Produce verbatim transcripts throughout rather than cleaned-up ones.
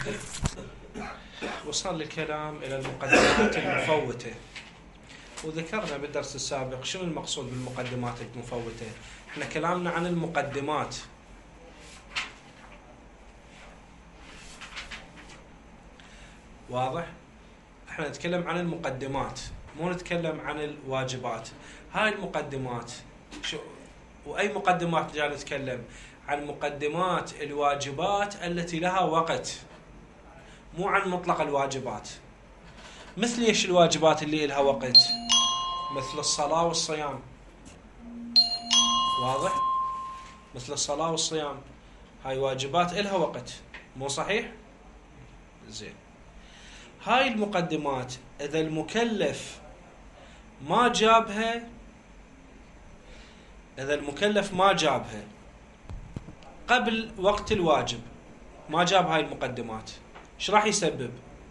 وصل الكلام إلى المقدمات المفوتة، وذكرنا بالدرس السابق شنو المقصود بالمقدمات المفوتة. احنا كلامنا عن المقدمات، واضح؟ احنا نتكلم عن المقدمات مو نتكلم عن الواجبات. هاي المقدمات شو، وأي مقدمات جاي نتكلم عن مقدمات الواجبات التي لها وقت، مو عن مطلق الواجبات. مثل ايش الواجبات اللي لها وقت؟ مثل الصلاة والصيام، واضح؟ مثل الصلاة والصيام، هاي واجبات لها وقت، مو صحيح؟ زين، هاي المقدمات إذا المكلف ما جابها، إذا المكلف ما جابها قبل وقت الواجب، ما جاب هاي المقدمات، ايش راح يسبب؟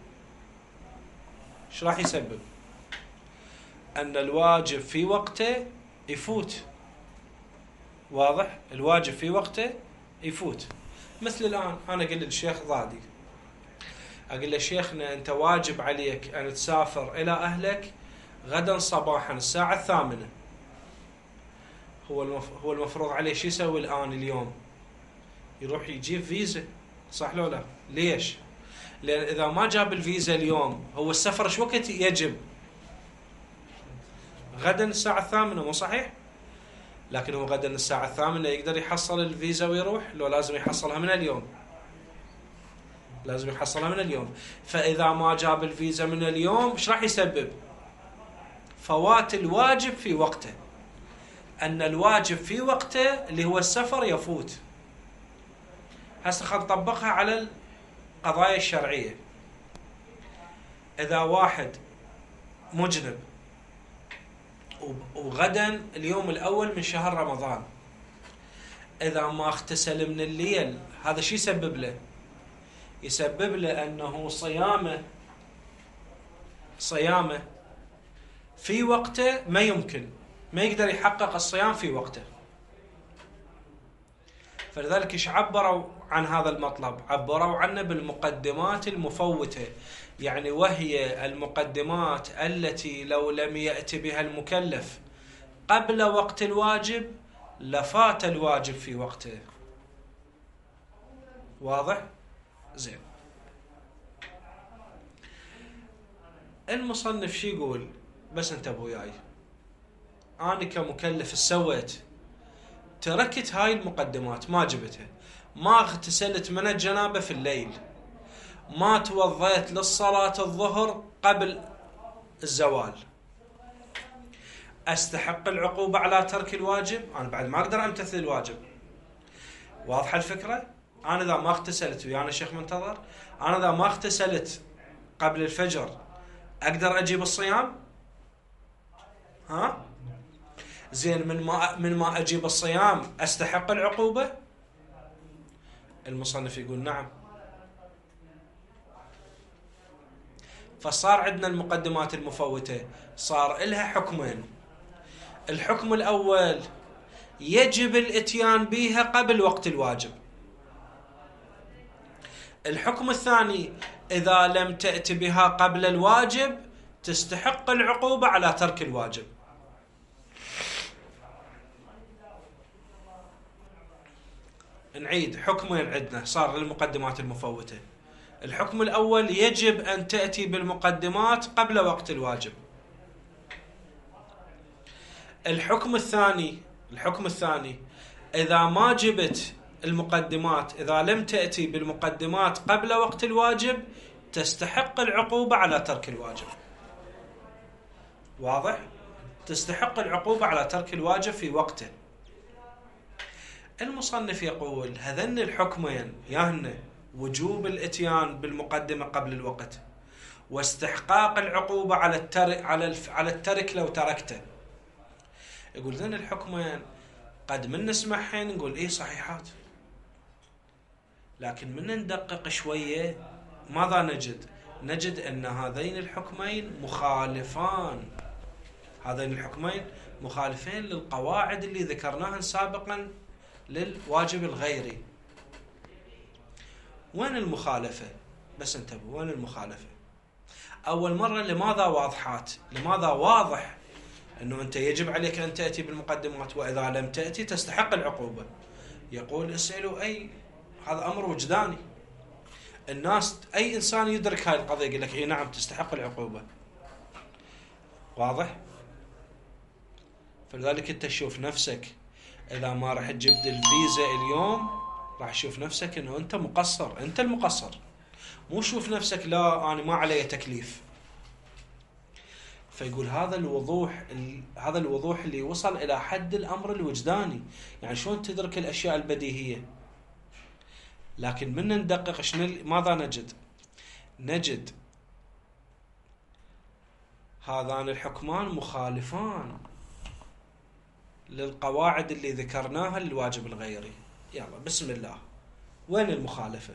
ايش راح يسبب؟ أن الواجب في وقته يفوت، واضح؟ الواجب في وقته يفوت. مثل الآن أنا أقول للشيخ ضادي، أقول له شيخنا أنت واجب عليك أن تسافر إلى أهلك غدا صباحا الساعة الثامنة. هو المف... هو المفروض عليه شو يسوي الآن اليوم؟ يروح يجيب فيزا، صح لو لا؟ ليش؟ لأن إذا ما جاب الفيزا اليوم، هو السفر شو وقت يجب؟ غدا الساعة الثامنة، مو صحيح؟ لكن هو غدا الساعة الثامنة يقدر يحصل الفيزا ويروح؟ لو لازم يحصلها من اليوم، لازم يحصلها من اليوم. فإذا ما جاب الفيزا من اليوم ايش راح يسبب؟ فوات الواجب في وقته. أن الواجب في وقته اللي هو السفر يفوت. هسه خلينا نطبقها على القضايا الشرعية. إذا واحد مجنب وغدا اليوم الأول من شهر رمضان، إذا ما اغتسل من الليل، هذا شو يسبب له؟ يسبب له أنه صيامه صيامه في وقته ما يمكن، ما يقدر يحقق الصيام في وقته. فلذلك ايش عبروا عن هذا المطلب؟ عبروا عنه بالمقدمات المفوتة، يعني وهي المقدمات التي لو لم يأتي بها المكلف قبل وقت الواجب لفات الواجب في وقته. واضح؟ زين. المصنف شي يقول؟ بس انتبهوا وياي، أنا كمكلف سويت؟ تركت هاي المقدمات، ما جبتها، ما اغتسلت من الجنابة في الليل، ما توضيت للصلاة الظهر قبل الزوال، أستحق العقوبة على ترك الواجب؟ أنا بعد ما أقدر أمتثل الواجب. واضحة الفكرة؟ أنا إذا ما اغتسلت، ويانا شيخ منتظر، أنا إذا ما اغتسلت قبل الفجر أقدر أجيب الصيام؟ ها؟ زين، من ما من ما أجيب الصيام أستحق العقوبة؟ المصنف يقول نعم. فصار عندنا المقدمات المفوتة صار إلها حكمين. الحكم الأول يجب الاتيان بها قبل وقت الواجب. الحكم الثاني إذا لم تأتي بها قبل الواجب تستحق العقوبة على ترك الواجب. نعيد حكمين عندنا صار للمقدمات المفوتة. الحكم الأول يجب أن تأتي بالمقدمات قبل وقت الواجب. الحكم الثاني الحكم الثاني إذا ما جبت المقدمات، إذا لم تأتي بالمقدمات قبل وقت الواجب تستحق العقوبة على ترك الواجب. واضح؟ تستحق العقوبة على ترك الواجب في وقته. المصنف يقول هذين الحكمين ياهن وجوب الاتيان بالمقدمة قبل الوقت واستحقاق العقوبة على الترك على على الترك لو تركته. يقول ذين الحكمين قد من نسمعهن نقول ايه صحيحات، لكن من ندقق شوية ماذا نجد؟ نجد ان هذين الحكمين مخالفان. هذين الحكمين مخالفين للقواعد اللي ذكرناها سابقا للواجب الغيري. وين المخالفة؟ بس انتبهوا وين المخالفة. أول مرة لماذا واضحات؟ لماذا واضح أنه أنت يجب عليك أن تأتي بالمقدمات، وإذا لم تأتي تستحق العقوبة. يقول اسألوا أي، هذا أمر وجداني. الناس أي إنسان يدرك هاي القضية يقول لك إيه نعم تستحق العقوبة. واضح؟ فلذلك أنت تشوف نفسك إذا ما رح تجيب الفيزا اليوم راح تشوف نفسك أنه أنت مقصر، أنت المقصر، مو شوف نفسك لا أنا ما علي تكليف. فيقول هذا الوضوح، هذا الوضوح اللي وصل إلى حد الأمر الوجداني. يعني شلون تدرك الأشياء البديهية؟ لكن من ندقق شنو ماذا نجد؟ نجد هذان الحكمان مخالفان للقواعد اللي ذكرناها للواجب الغيري. يلا بسم الله، وين المخالفة؟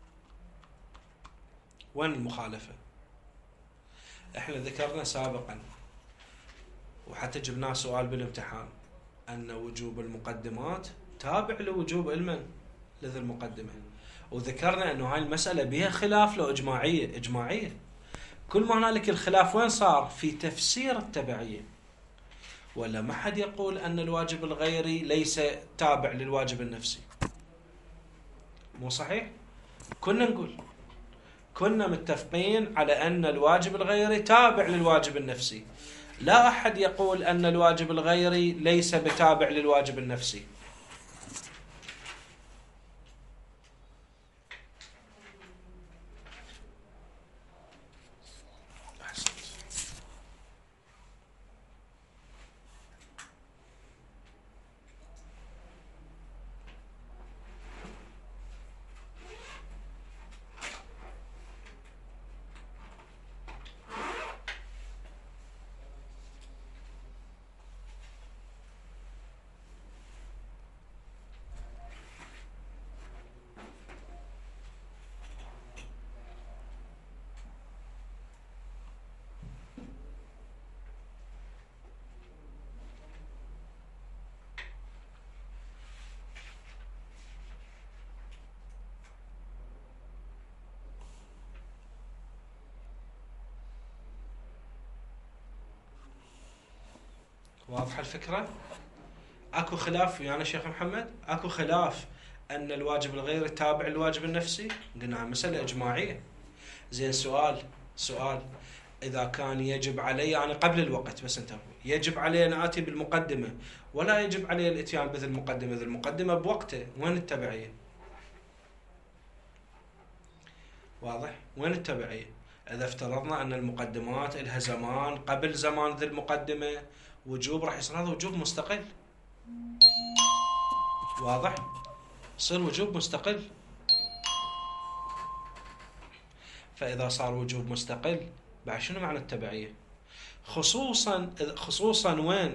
وين المخالفة؟ احنا ذكرنا سابقا وحتى جبناه سؤال بالامتحان أن وجوب المقدمات تابع لوجوب المن لذي المقدمة، وذكرنا أنه هاي المسألة بها خلاف لو إجماعية. إجماعية كل ما هنالك الخلاف وين صار؟ في تفسير التبعية. ولا ما حد يقول أن الواجب الغيري ليس تابع للواجب النفسي، مو صحيح؟ كنا نقول كنا متفقين على أن الواجب الغيري تابع للواجب النفسي. لا أحد يقول أن الواجب الغيري ليس بتابع للواجب النفسي. واضحة الفكرة؟ اكو خلاف ويانا شيخ محمد؟ اكو خلاف ان الواجب الغيري تابع للواجب النفسي؟ قلنا مسألة اجماعية. زين سؤال سؤال اذا كان يجب علي يعني قبل الوقت، بس انتبهوا، يجب علي ان اتي بالمقدمة ولا يجب علي الاتيان بذي المقدمة، ذي المقدمة بوقته، وين التبعية؟ واضح؟ وين التبعية؟ اذا افترضنا ان المقدمات لها زمان قبل زمان ذي المقدمة وجوب، راح يصير هذا وجوب مستقل. واضح؟ يصير وجوب مستقل. فإذا صار وجوب مستقل بعد شنو معنى التبعية؟ خصوصا خصوصا وين؟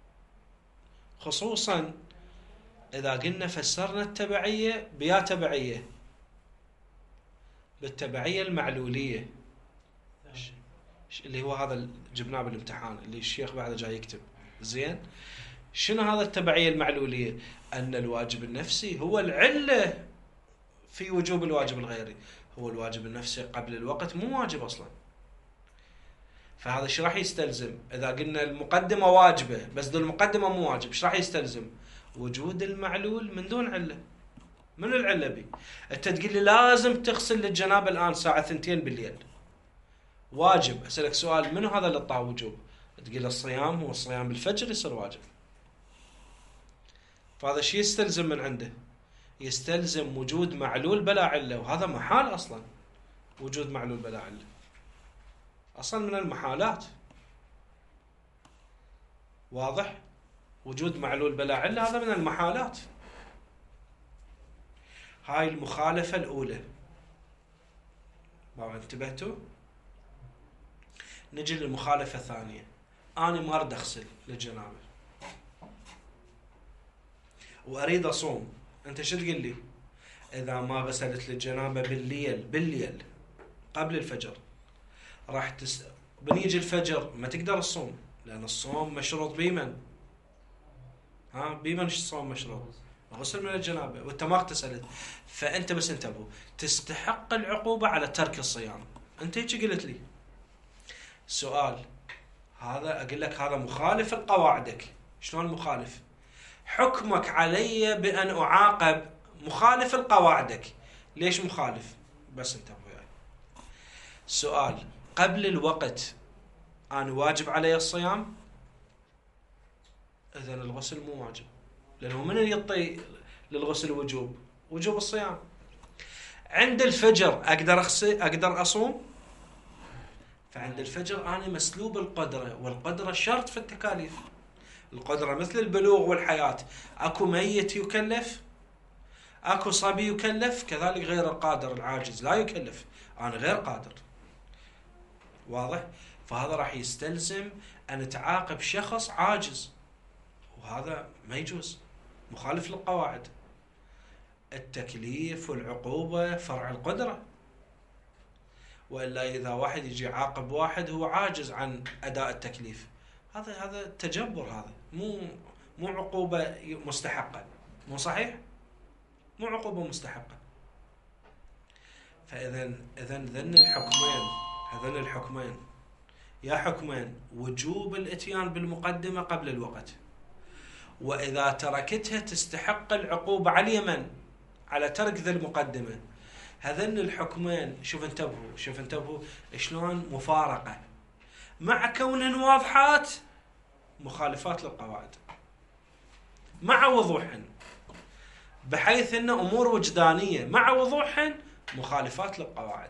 خصوصا إذا قلنا فسرنا التبعية بيا تبعية بالتبعية المعلولية، اللي هو هذا جبناه بالامتحان اللي الشيخ بعده جاي يكتب. زين شنو هذا التبعية المعلولية؟ أن الواجب النفسي هو العلة في وجوب الواجب الغيري. هو الواجب النفسي قبل الوقت مو واجب أصلا. فهذا ايش راح يستلزم؟ إذا قلنا المقدمة واجبة بس دون المقدمة مو واجب، ايش راح يستلزم؟ وجود المعلول من دون علة. من العلة بي؟ أنت تقول لي لازم تغسل للجنابة الآن الساعة ثنتين بالليل، واجب. أسألك سؤال، منو هذا اللي طاع وجوب؟ تقول الصيام، هو الصيام بالفجر يصير واجب. فهذا شيء يستلزم من عنده، يستلزم وجود معلول بلا علة، وهذا محال أصلا. وجود معلول بلا علة أصلا من المحالات. واضح؟ وجود معلول بلا علة هذا من المحالات. هاي المخالفة الأولى. ما انتبهتوا؟ نجي للمخالفة الثانية. أنا ما أريد أغسل للجنابة وأريد أصوم. أنت شو تقول لي؟ إذا ما غسلت للجنابة بالليل بالليل قبل الفجر راح تس... بنيجي الفجر ما تقدر الصوم، لأن الصوم مشروط بيمن. ها بيمن الصوم مشروط؟ غسل من الجنابة وأنت ما اغتسلت، فأنت بس انتبهوا تستحق العقوبة على ترك الصيام. أنت هيك قلت لي. سؤال، هذا أقول لك هذا مخالف لقواعدك. شلون مخالف؟ حكمك علي بأن أعاقب مخالف لقواعدك. ليش مخالف؟ بس انتبهوا يعني. سؤال، قبل الوقت أنا واجب علي الصيام؟ إذن الغسل مو واجب، لأنه من يعطي للغسل وجوب؟ وجوب الصيام. عند الفجر أقدر أغسل، أقدر أصوم؟ فعند الفجر أنا مسلوب القدرة، والقدرة شرط في التكاليف. القدرة مثل البلوغ والحياة، أكو ميت يكلف، أكو صبي يكلف، كذلك غير القادر العاجز لا يكلف. أنا غير قادر. واضح؟ فهذا راح يستلزم أن تعاقب شخص عاجز، وهذا ما يجوز، مخالف للقواعد. التكليف والعقوبة فرع القدرة، وإلا إذا واحد يجي عاقب واحد هو عاجز عن أداء التكليف، هذا هذا تجبر، هذا مو مو عقوبة مستحقة. مو صحيح؟ مو عقوبة مستحقة. فإذا إذا ذن الحكمين، هذين الحكمين يا حكمين: وجوب الاتيان بالمقدمة قبل الوقت، وإذا تركتها تستحق العقوبة على اليمن على ترك ذي المقدمة. هذين الحكمين شوف انتبهوا شوف انتبهوا شلون مفارقة، مع كونهن واضحات مخالفات للقواعد، مع وضوحهن، بحيث أن أمور وجدانية مع وضوحهن مخالفات للقواعد.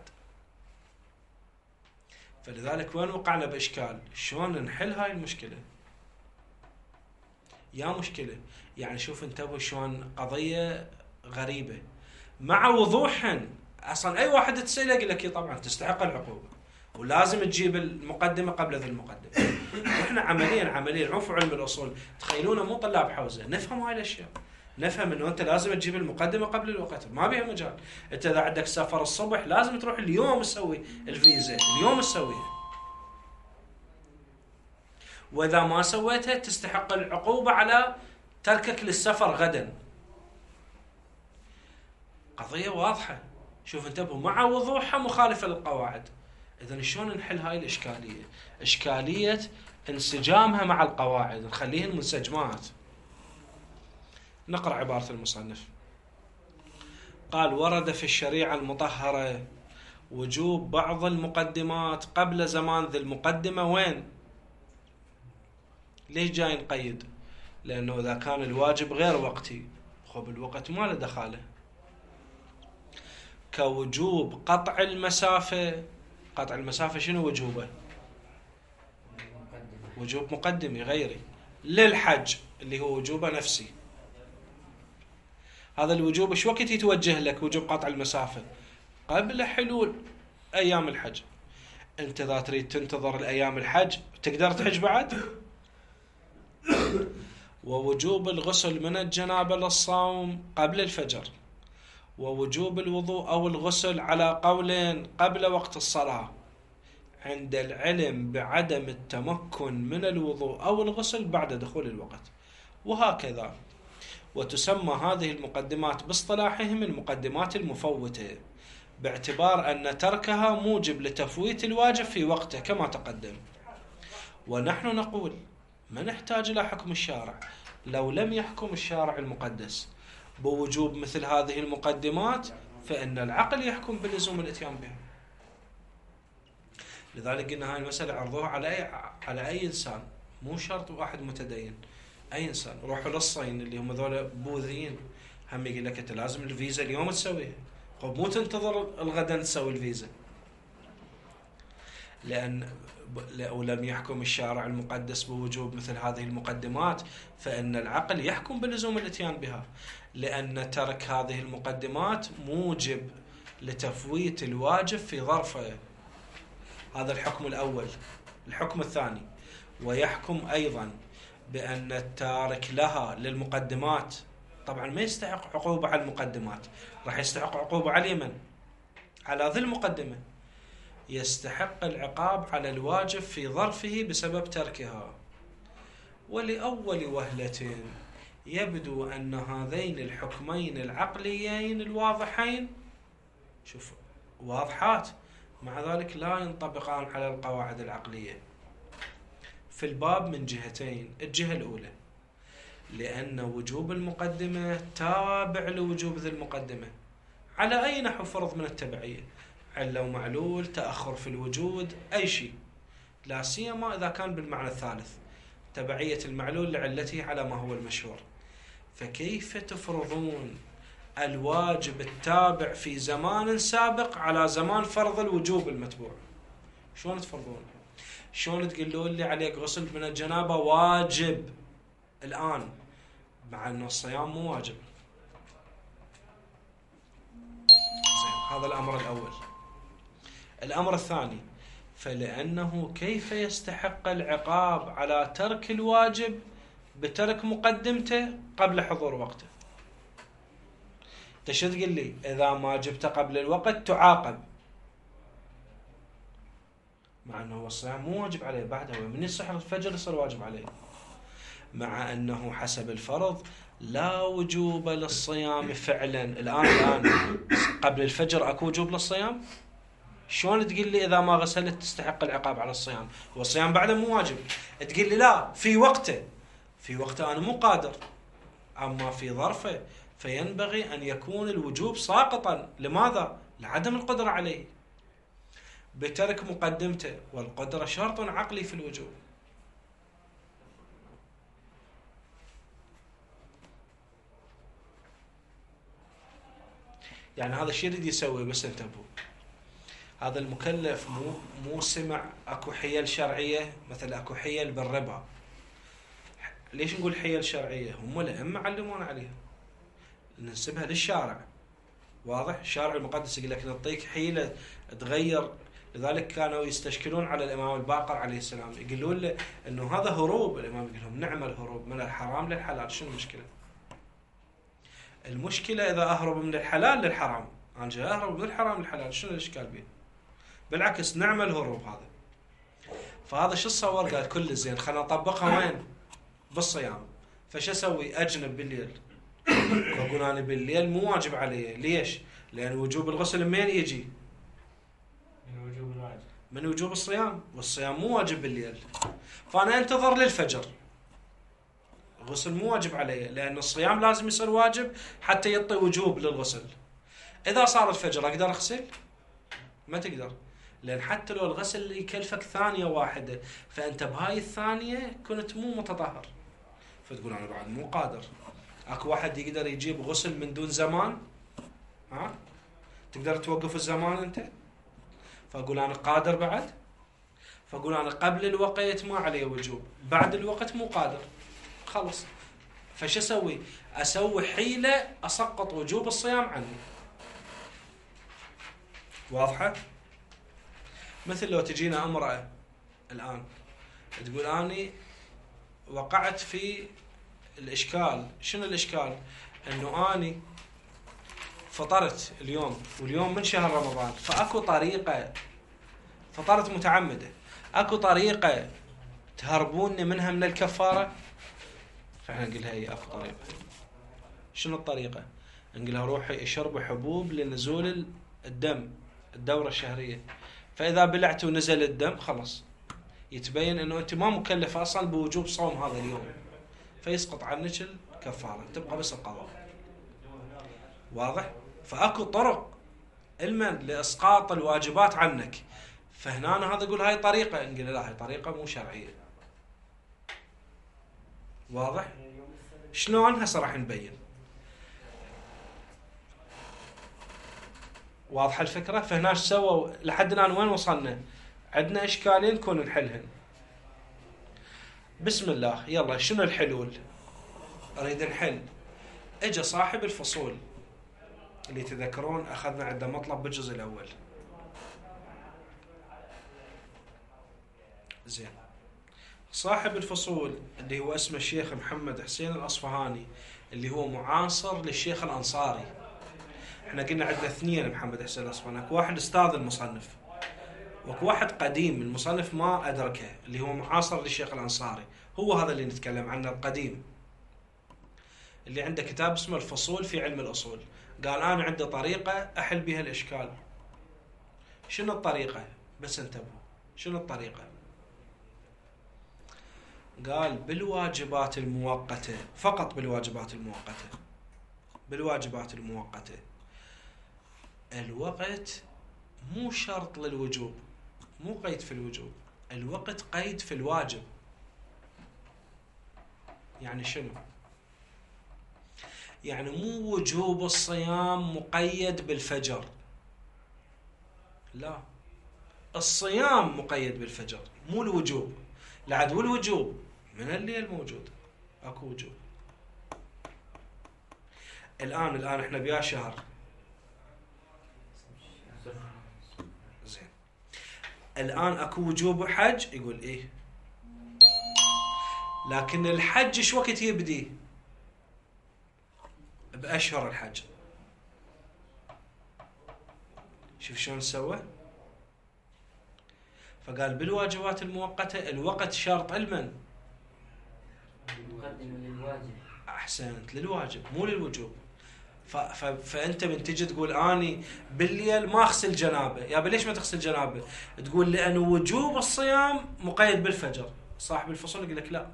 فلذلك وين وقعنا بإشكال؟ شلون نحل هاي المشكلة؟ يا مشكلة يعني شوف انتبهوا شلون قضية غريبة مع وضوحهن. أصلا أي واحد تسأله يقول لك طبعا تستحق العقوبة ولازم تجيب المقدمة قبل ذي المقدمة. وإحنا عمليا عمليا عرف علم الأصول، تخيلونا مو طلاب حوزة، نفهم هاي الأشياء، نفهم إنه أنت لازم تجيب المقدمة قبل الوقت، ما بيها مجال. أنت إذا عندك سفر الصبح لازم تروح اليوم تسوي الفيزا، اليوم تسويها، وإذا ما سويتها تستحق العقوبة على تركك للسفر غدا. قضية واضحة، شوف انتبهوا مع وضوحها مخالفة للقواعد. إذن شلون نحل هاي الإشكالية؟ إشكالية انسجامها مع القواعد، نخليهن منسجمات. نقرأ عبارة المصنف. قال: ورد في الشريعة المطهرة وجوب بعض المقدمات قبل زمان ذي المقدمة. وين؟ ليش جاي نقيد؟ لأنه إذا كان الواجب غير وقتي، خب الوقت ما له دخاله. كوجوب قطع المسافة. قطع المسافة شنو وجوبه؟ وجوب مقدمي غيري للحج اللي هو وجوبه نفسي. هذا الوجوب ايش وقت يتوجه لك وجوب قطع المسافة؟ قبل حلول أيام الحج. أنت إذا تريد تنتظر الأيام الحج تقدر تحج بعد. ووجوب الغسل من الجنابة للصوم قبل الفجر، ووجوب الوضوء أو الغسل على قولين قبل وقت الصلاة عند العلم بعدم التمكن من الوضوء أو الغسل بعد دخول الوقت، وهكذا. وتسمى هذه المقدمات باصطلاحهم المقدمات المفوتة، باعتبار أن تركها موجب لتفويت الواجب في وقته كما تقدم. ونحن نقول ما نحتاج إلى حكم الشارع لو لم يحكم الشارع المقدس بوجوب مثل هذه المقدمات، فإن العقل يحكم بلزوم الاتيان بها. لذلك قلنا هاي المسألة عرضوها على أي على أي إنسان، مو شرط واحد متدين، أي إنسان. روحوا للصين اللي هم ذول بوذيين، هم يقول لك أنت لازم الفيزا اليوم تسويها، طب مو تنتظر الغدا تسوي الفيزا. لأن لو لم يحكم الشارع المقدس بوجوب مثل هذه المقدمات، فإن العقل يحكم بلزوم الاتيان بها، لأن ترك هذه المقدمات موجب لتفويت الواجب في ظرفه. هذا الحكم الأول. الحكم الثاني: ويحكم أيضا بأن التارك لها للمقدمات طبعا ما يستحق عقوبة على المقدمات، راح يستحق عقوبة على اليمن على ذي المقدمة، يستحق العقاب على الواجب في ظرفه بسبب تركها. ولأول وهلة يبدو أن هذين الحكمين العقليين الواضحين شوف واضحات، مع ذلك لا ينطبقان على القواعد العقلية في الباب من جهتين. الجهة الأولى لأن وجوب المقدمة تابع لوجوب ذي المقدمة على أي نحو فرض من التبعية، علة ومعلول، تأخر في الوجود، أي شيء، لا سيما إذا كان بالمعنى الثالث تبعية المعلول لعلته على ما هو المشهور. فكيف تفرضون الواجب التابع في زمان سابق على زمان فرض الوجوب المتبوع؟ شلون تفرضون؟ شلون تقولون لي عليك غسل من الجنابة واجب الآن مع أن الصيام مو واجب؟ زين، هذا الأمر الأول. الأمر الثاني، فلأنه كيف يستحق العقاب على ترك الواجب بترك مقدمته قبل حضور وقته؟ انت شو تقول لي؟ إذا ما جبته قبل الوقت تعاقب، مع أنه الصيام مو واجب عليه بعده، من يصح الفجر يصير واجب عليه، مع أنه حسب الفرض لا وجوب للصيام فعلا. الآن الآن قبل الفجر أكو وجوب للصيام؟ شلون تقول لي إذا ما غسلت تستحق العقاب على الصيام والصيام بعده مو واجب؟ تقول لي لا في وقته، في وقته أنا مو قادر، أما في ظرفه فينبغي أن يكون الوجوب ساقطا. لماذا؟ لعدم القدرة عليه بترك مقدمته، والقدرة شرط عقلي في الوجوب. يعني هذا الشيء يريد يسوي، بس انتبهوا، هذا المكلف مو مو سمع اكو حيل شرعيه، مثل اكو حيل بالربا. ليش نقول حيل شرعيه؟ هم الائمه علمونا عليها، ننسبها للشارع. واضح؟ الشارع المقدس يقول لك نعطيك حيله تغير. لذلك كانوا يستشكلون على الامام الباقر عليه السلام، يقولون له انه هذا هروب. الامام يقول لهم نعم الهروب من الحرام للحلال. شنو المشكله؟ المشكله اذا اهرب من الحلال للحرام، انا جاي اهرب من الحرام للحلال، شنو الاشكال بيه؟ بالعكس نعم الهروب هذا. فهذا شو تصور؟ قال كل زين، خلنا نطبقها وين؟ بالصيام. فش اسوي؟ اجنب بالليل، اقول انا بالليل مو واجب علي. ليش؟ لان وجوب الغسل منين يجي؟ من وجوب الواجب، من وجوب الصيام، والصيام مو واجب بالليل. فانا انتظر للفجر، الغسل مو واجب علي، لان الصيام لازم يصير واجب حتى يعطي وجوب للغسل. اذا صار الفجر اقدر اغسل؟ ما تقدر، لان حتى لو الغسل يكلفك ثانيه واحده، فانت بهاي الثانيه كنت مو متطهر، فتقول انا بعد مو قادر. اكو واحد يقدر يجيب غسل من دون زمان؟ ها؟ تقدر توقف الزمان انت؟ فاقول انا قادر بعد؟ فاقول انا قبل الوقت ما عليه وجوب، بعد الوقت مو قادر، خلص. فش اسوي؟ اسوي حيله اسقط وجوب الصيام عني. واضحه؟ مثل لو تجينا امراه الان تقول اني وقعت في الاشكال. شنو الاشكال؟ انه اني فطرت اليوم، واليوم من شهر رمضان، فاكو طريقه فطرت متعمده، اكو طريقه تهربوني منها من الكفاره؟ فاحنا نقول لها اي اكو طريقه. شنو الطريقه؟ نقول لها روحي اشربي حبوب لنزول الدم، الدوره الشهريه، فاذا بلعت ونزل الدم خلص يتبين انه انت ما مكلفه اصلا بوجوب صوم هذا اليوم، فيسقط عنك الكفاره، تبقى بس القضاء. واضح؟ فاكو طرق علما لاسقاط الواجبات عنك. فهنا هذا يقول هاي طريقه، نقول لا هاي طريقه مو شرعيه. واضح؟ شلون؟ هسه راح نبين. واضحه الفكره؟ فهنا ايش سووا لحد الان؟ وين وصلنا؟ عندنا اشكالين كون نحلهن. بسم الله، يلا شنو الحلول؟ اريد نحل. اجى صاحب الفصول اللي تذكرون اخذنا عنده مطلب بالجزء الاول. زين، صاحب الفصول اللي هو اسمه الشيخ محمد حسين الأصفهاني، اللي هو معاصر للشيخ الأنصاري. احنا قلنا عندنا اثنين محمد حسين الأصفهاني، اكو واحد استاذ المصنف، واكو واحد قديم المصنف ما ادركه، اللي هو معاصر للشيخ الأنصاري. هو هذا اللي نتكلم عنه القديم. اللي عنده كتاب اسمه الفصول في علم الأصول، قال أنا عندي طريقة أحل بها الإشكال. شنو الطريقة؟ بس انتبهوا، شنو الطريقة؟ قال بالواجبات المؤقتة، فقط بالواجبات المؤقتة، بالواجبات المؤقتة الوقت مو شرط للوجوب، مو قيد في الوجوب، الوقت قيد في الواجب. يعني شنو؟ يعني مو وجوب الصيام مقيد بالفجر، لا، الصيام مقيد بالفجر مو الوجوب. العدو الوجوب من الليل موجود، اكو وجوب. الان الان احنا بيا شهر، زين، الان اكو وجوب حج، يقول ايه، لكن الحج ايش وقت يبدي؟ باشهر الحج. شوف شلون سوى. فقال بالواجبات المؤقتة الوقت شرط لمن؟ مقدم للواجب. أحسنت، للواجب مو للوجوب. ف... ف... فأنت من تجي تقول أني بالليل ما أغسل جنابه، يا ليش ما تغسل جنابه؟ تقول لأنه وجوب الصيام مقيد بالفجر. صاحب الفصل يقول لك لا،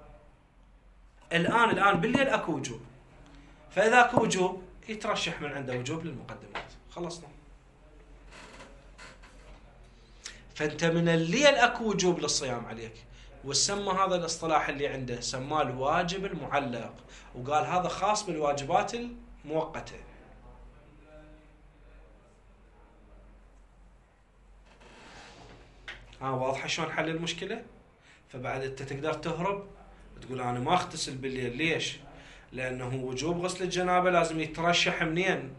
الآن الآن بالليل أكو وجوب، فإذا أكو وجوب يترشح من عنده وجوب للمقدمات. خلصنا. فأنت من الليل أكو وجوب للصيام عليك، وسمى هذا الاصطلاح اللي عنده سماه الواجب المعلق، وقال هذا خاص بالواجبات المؤقتة. ها واضحة شلون حل المشكلة؟ فبعد أنت تقدر تهرب تقول أنا ما أغتسل بالليل، ليش؟ لأنه وجوب غسل الجنابة لازم يترشح منين؟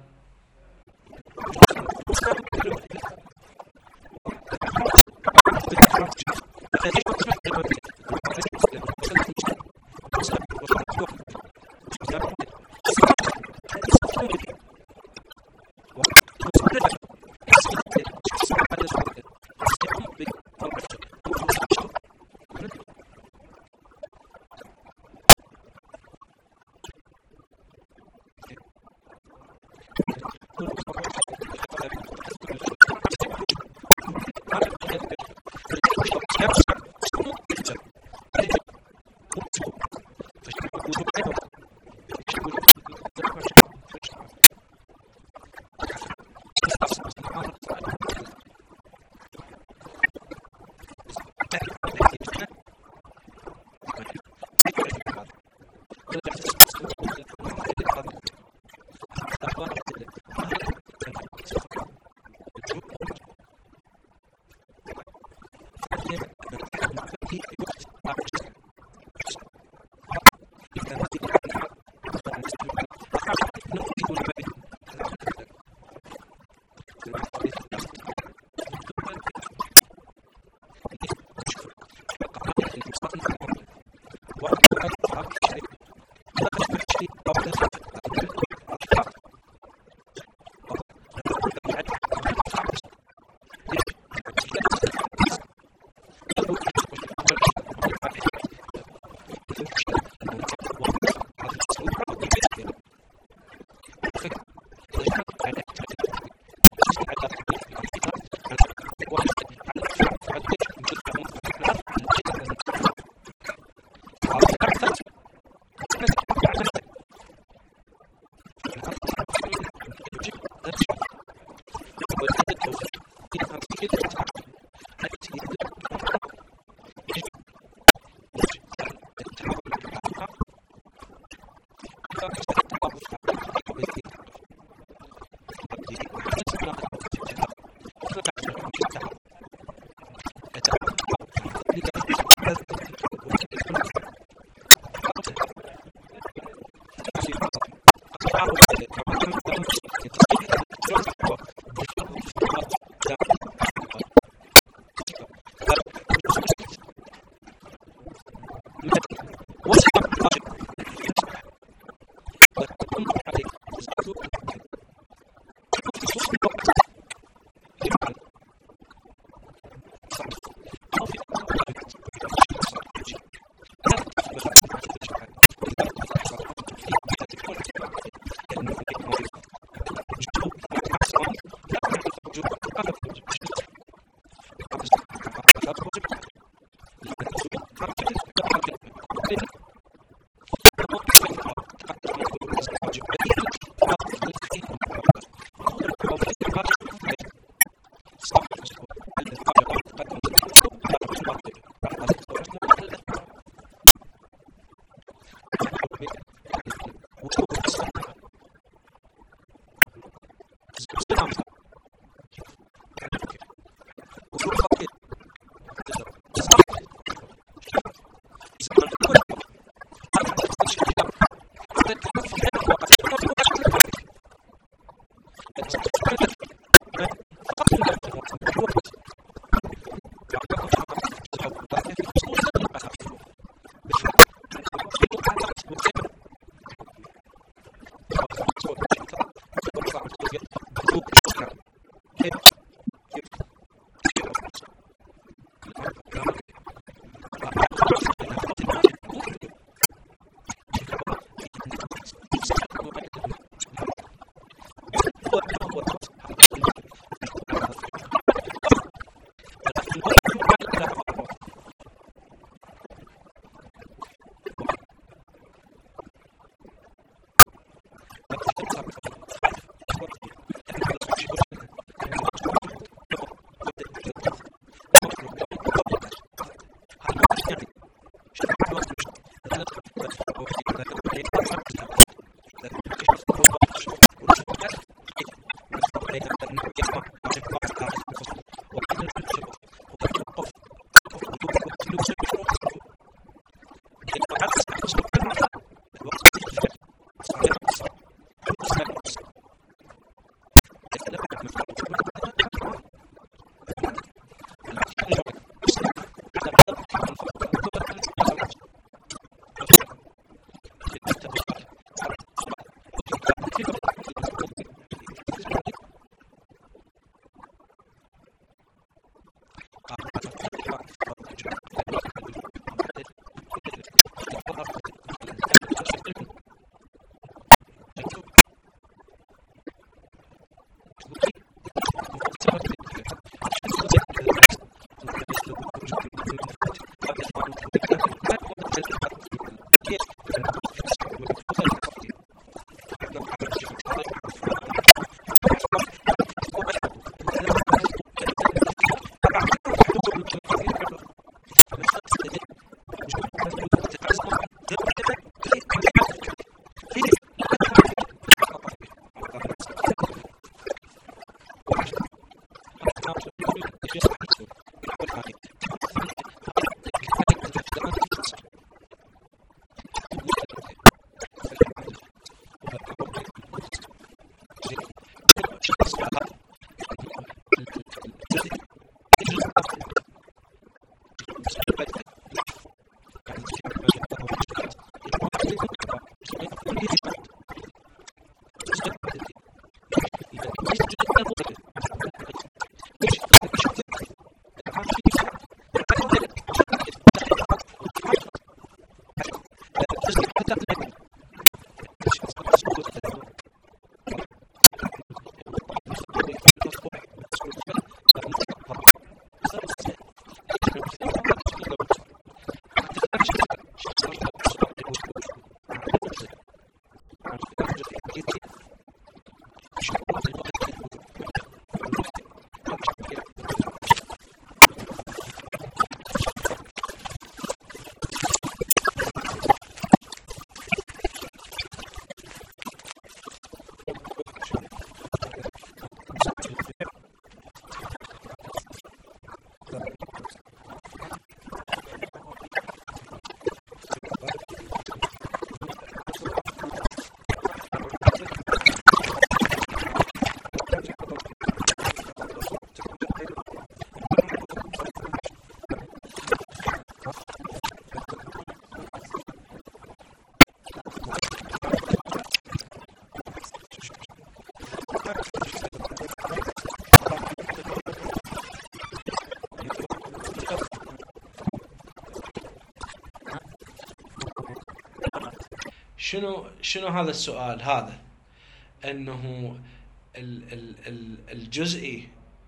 شنو شنو هذا السؤال هذا؟ انه ال ال ال الجزئي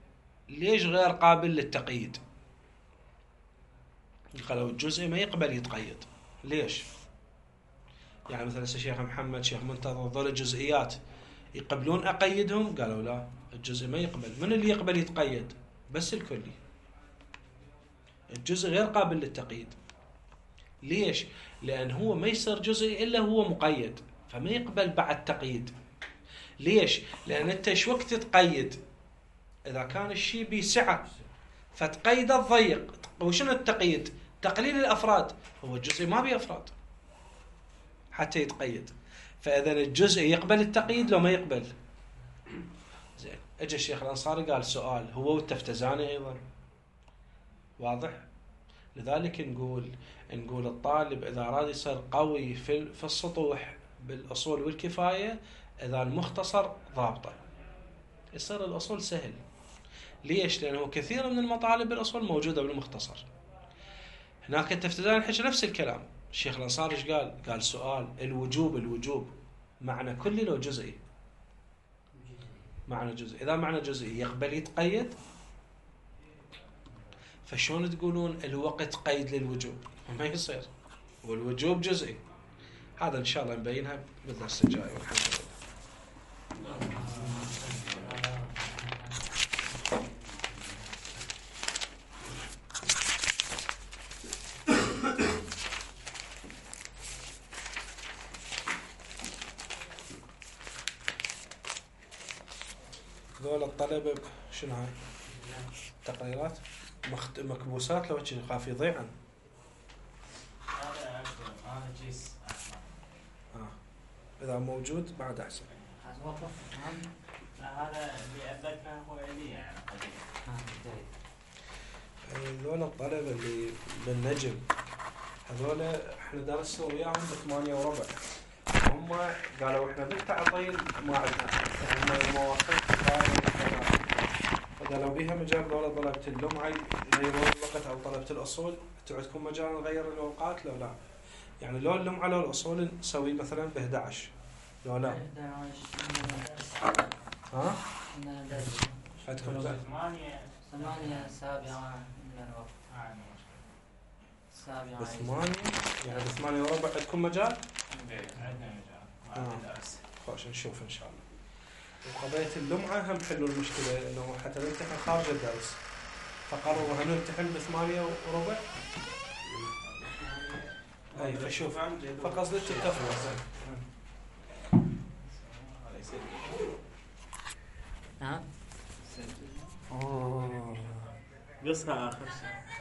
ليش غير قابل للتقييد؟ قالوا الجزئي ما يقبل يتقيد. ليش؟ يعني مثلا الشيخ محمد، شيخ منتظر، ذول الجزئيات يقبلون أقيدهم؟ قالوا لا، الجزء ما يقبل. من اللي يقبل يتقيد؟ بس الكلي. الجزء غير قابل للتقييد. ليش؟ لأن هو ما يصير جزئي إلا هو مقيد، فما يقبل بعد تقييد. ليش؟ لأن أنت شو وقت تقيد؟ إذا كان الشيء بسعة فتقيد الضيق. وشنو التقييد؟ تقليل الأفراد. هو الجزئي ما بيه أفراد حتى يتقيد. فإذا الجزء يقبل التقييد لو ما يقبل. زين، اجى الشيخ الأنصاري قال سؤال، هو والتفتزاني أيضا واضح. لذلك نقول نقول الطالب إذا أراد يصير قوي في في السطوح بالأصول والكفاية، إذا المختصر ضابطه يصير الأصول سهل. ليش؟ لأنه كثير من المطالب بالأصول موجودة بالمختصر. هناك التفتزاني حكى نفس الكلام. الشيخ الأنصاري ايش قال؟ قال سؤال، الوجوب الوجوب معنى كلي لو جزئي؟ معنى جزئي. إذا معنى جزئي يقبل يتقيد، فشون تقولون الوقت قيد للوجوب؟ ما يصير، والوجوب جزئي. هذا إن شاء الله نبينها بالدرس الجاي والحمد لله. ذول الطلبة شنو هاي؟ تقريرات مخت... مكبوسات لو شي خاف يضيعن. هذا هذا جيس احمر. اه اذا موجود بعد احسن. لا هذا اللي اثبتنا هو الي يعني قديم. ذول الطلبة اللي بالنجم هذول احنا درسنا وياهم بثمانية وربع. هم قالوا احنا بالتعطيل ما عندنا يعني المواقف كفاية. فقالوا بيها مجال ذول طلبة اللمعة يغيرون الوقت او طلبة الاصول تعودكم مجال نغير الاوقات لو لا؟ يعني لو اللمعة لو الاصول نسوي مثلا ب إحدى عشر لو لا؟ ها؟ عندكم ثمانية ثمانية سابعة من الوقت. سابعة بثمانية يعني بثمانية وربع عندكم مجال؟ عندنا مجال. خوش نشوف إن شاء الله. وقضية اللمعة هم حلوا المشكلة إنه حتى نمتحن خارج الدرس، فقرروا هم نمتحن بثمانية وربع. أي فشوف فقصدت التفوز. نعم. قصها آخر شيء.